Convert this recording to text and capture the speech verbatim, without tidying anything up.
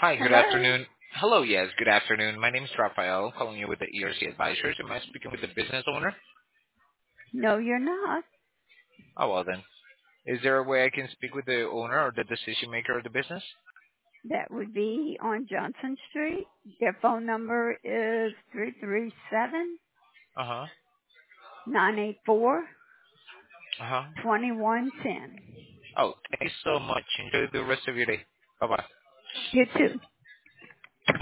Hi, good Hello? afternoon. Hello, yes, good afternoon. My name is Rafael, calling you with the E R C Advisors. Am I speaking with the business owner? No, you're not. Oh, well then. Is there a way I can speak with the owner or the decision maker of the business? That would be on Johnson Street. Their phone number is three three seven Uh-huh. nine eight four Uh-huh. two one one zero. Oh, thank you so much. Enjoy the rest of your day. Bye-bye. You too.